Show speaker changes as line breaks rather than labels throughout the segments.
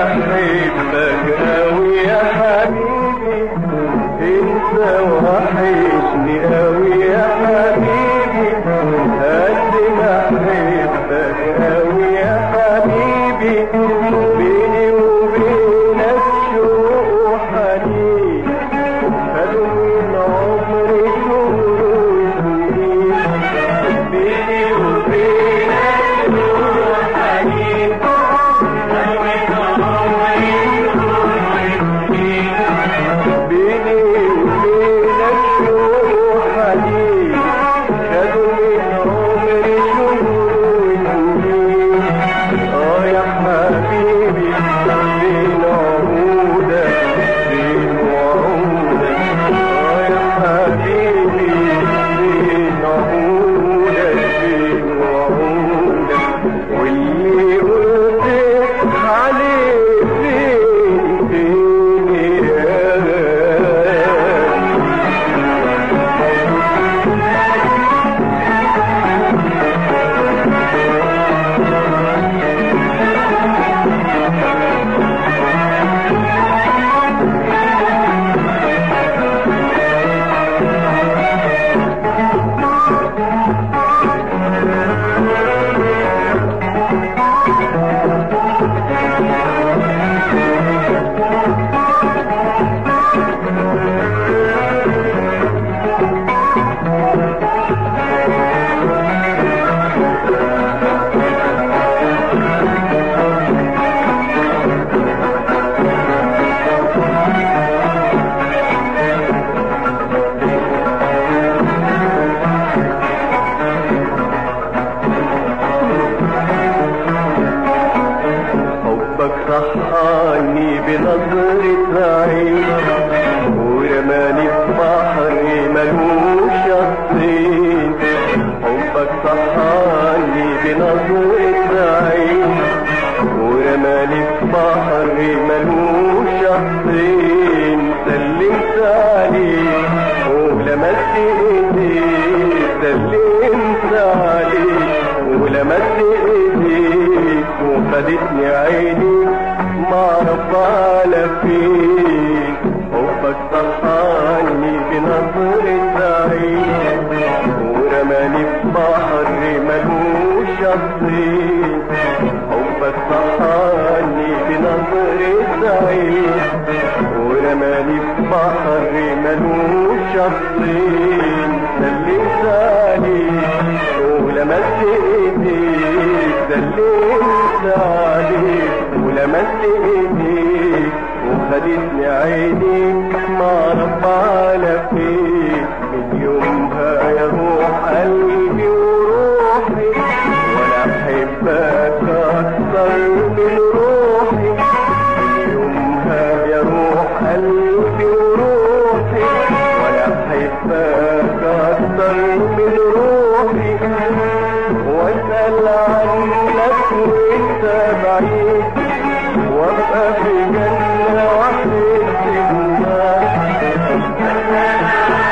بحبك أوي يا حبيبي، انت وحشني أوي يا حبيبي، قد ما بحبك أوي يا حبيبي، بيني وبينك شوق وحنين، خدوا من عمري شهور وسنين، بيني وبينك شوق وحنين، خدوا من عمري شهور وسنين، بيني وبينك شوق وحنين، خدوا من عمري شهور وسنين. يا حبيبي فين عهودك فين وعودك، يا حبيبي فين عهودك فين وعودك، واللي قلت عليه فين فين يا حبك صحاني بنظرة عين، ورماني في بحر ملوش شطين، حبك صحاني بنظرة عين، ورماني في بحر ملوش شطين، سلمت عليك ولمست ايديك، سلمت عليك ولمست ايديك، وخدتني عيني معرف على فين، حبك صحاني بنظرة عين، ورماني في بحر ملوش شطين، حبك صحاني بنظرة عين، ورماني في بحر ملوش شطين، سلمت عليك ولمست ايديك، سلمت عليك ولمست ايديك، وخدتني عينيك معرف على فين، من يومها يا روح قلبي وروحي، وانا احبك اكتر من روحي، من يومها يا روح قلبي وروحي، وانا احبك اكتر من روحي، واسأل عنك وانت بعيد، وابقى في جنة وحدي النار.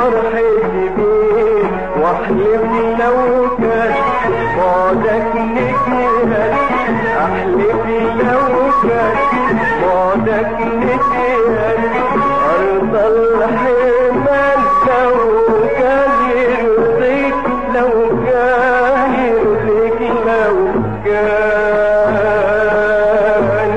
بفرحتي بيك واحلف لو كان بعدك نتهان احلف لو كان بعدك نتهان ارض الحمال لو كان يرضيك لو كان يرضيك لو كان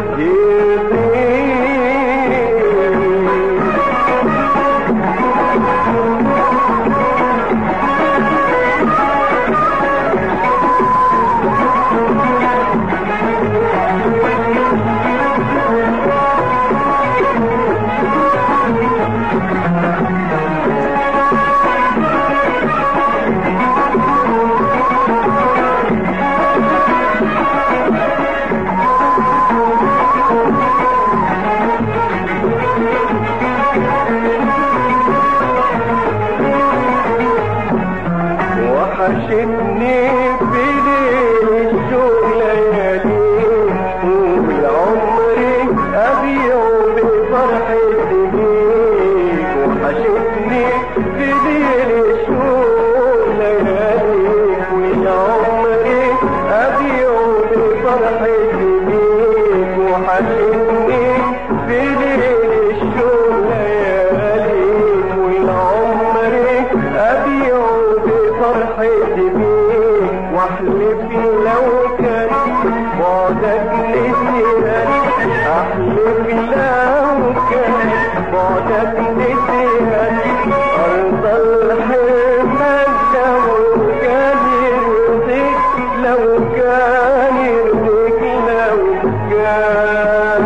وحشتني بليل الشوق لياليه وعمري أبيعه بفرحتي بيك وحشتني بليل الشوق لياليه وعمري أبيعه بفرحتي بيك وحشتني بليل الشوق لياليه وعمري أبيعه فرحتي بيك واحلف لو كان بعدك نتهان احلف لو كان بعدك نتهان ارض الحمال لو كان يرضيك لو كان يرضيك لو كان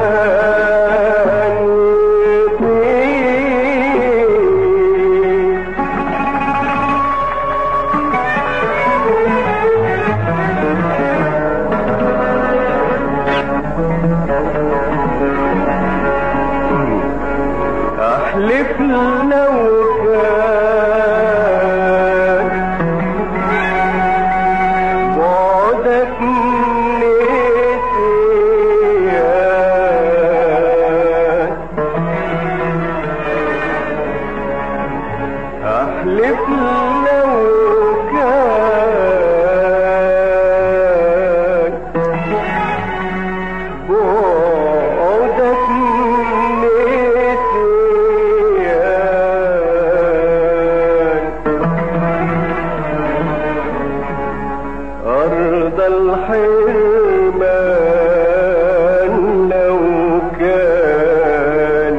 احلف لو كان بعدك نسيان احلف لو كان بعدك أرض الحرمان لو كان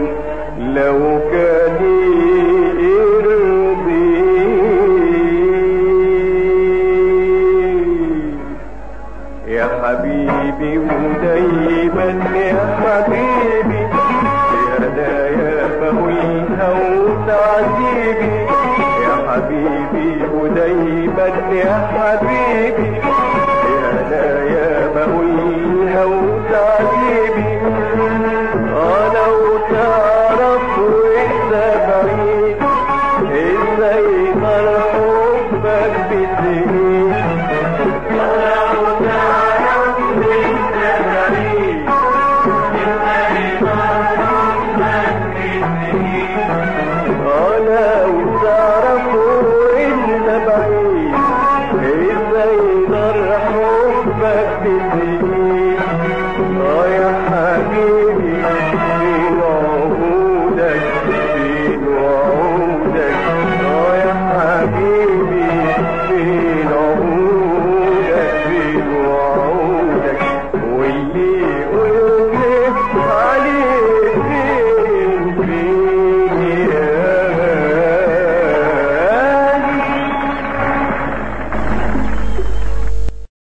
يرضي يا حبيبي ودايما يا حبيبي بهدايا بهويها وتعذيبي يا حبيبي ودايما يا حبيبي بهدايا بهويها وتعذيبي لو تعرف وانت بعيد ازاي نار حبك بتزيد